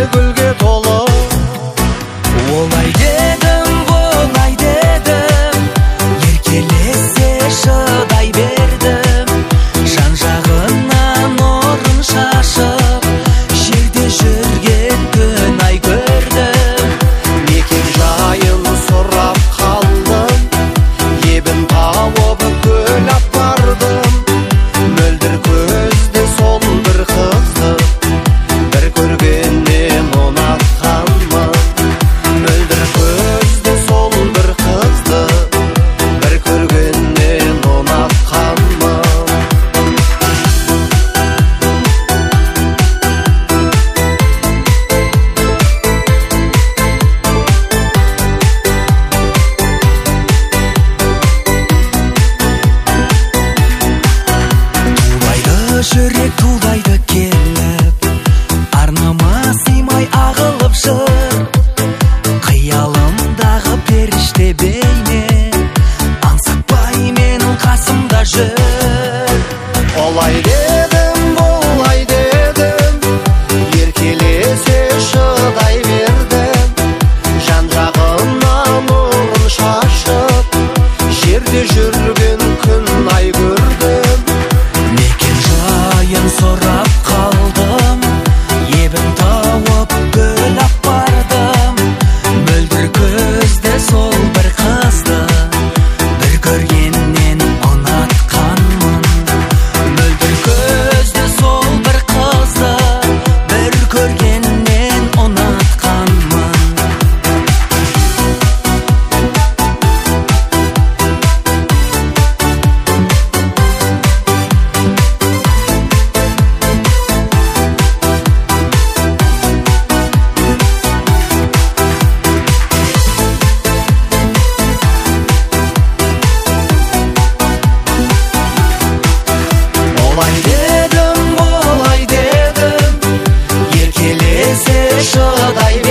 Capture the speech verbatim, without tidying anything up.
gülge tolu. Olay dedim, olay dedim, еркелесе шыдай бердім. Жан-жағынан нұрын шашып, жерде жүрген күн ай көрдім. Мекен жайын сұрап қалдым, ебін тауып көлап бардым. Мөлдір көзді сол бір қызды, бір көргеннен ұнатқанмын. Мөлдір көзді сол бір қызды, бір көргеннен ұнатқанмын. Тулайды жүрек, тулайды келіп, арнама сыймай ағылып жыр. Қиялымдағы періште бейне, аңсатпай менің қасымда жүр. Олай дедім, болай дедім, еркелесе шыдай бердім. Жан-жағымнан нұрын шашып, жерде жүрген күн ай көрдім. Мекен жайын сұрап қалдым, ебін тауып көлап бардым. Мөлдір көзді сол бір қызды, бір көргеннен ұнатқанмын. Мөлдір көзді сол бір қызды, бір көргеннен ұнатқанмын. Олай дедім, болай дедім, еркелесе шыдай